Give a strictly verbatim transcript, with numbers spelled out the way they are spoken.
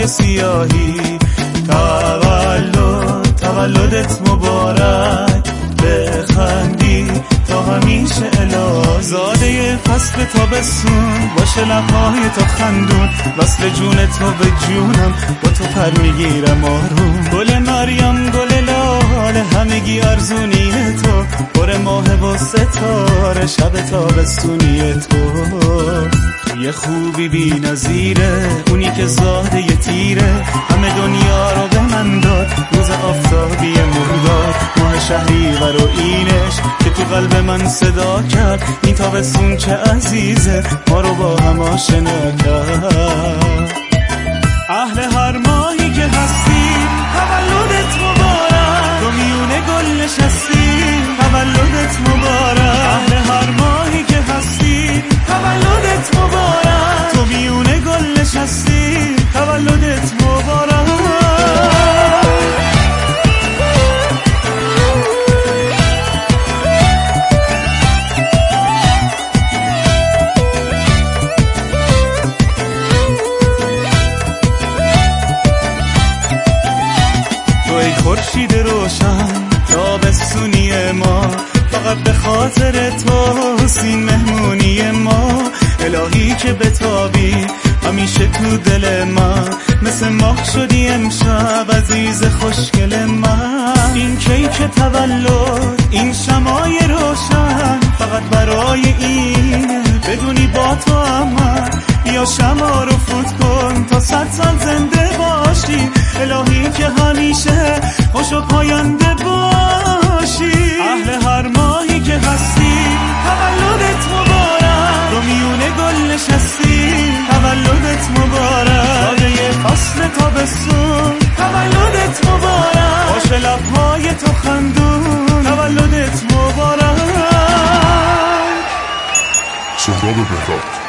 و سیاهی. تولد تولدت مبارک، بخندی تا همیشه الهی. زاده فصل تابستون باشه لبهای تو خندون، وصل جون تو به جونم با تو پر میگیرم آروم. گل مریم گل لاله همگی ارزونی تو، پر ماه و ستاره شب تابستونی تو. یه خوبی بی نظیره اونی که زاده یه تیره، همه دنیا رو به من داد روز آفتابی مرداد. ماه شهریور و اینش که تو قلب من صدا کرد، این تابستون چه عزیزه ما رو با هم آشنا کرد. اهل هر ماهی که هستی تولدت مبارک، تو میونه گل نشستی تولدت مبارک. اهل هر ماهی که هستی تولدت مبارک، تو میونه گل نشستی تولدت مبارک. خورشید روشن تابستونی ما، فقط به خاطر تو سین مهمونی ما. الهی که بتابی همیشه تو دل من، مثل ماه شدی امشب عزیز خوشگل من. این کیک تولد این شمای روشن، فقط برای اینه بدونی با تو هم. بیا شما رو فوت کن تا صد سال زنده باشی، الهی که همیشه خوش و پاینده باشی. اهل هر ماهی که هستی تولدت مبارک، رو میونه گل نشستی تولدت مبارک. زاده فصل تابستون تولدت مبارک، باشه لبهای تو خندون تولدت مبارک. سهراب بهراد.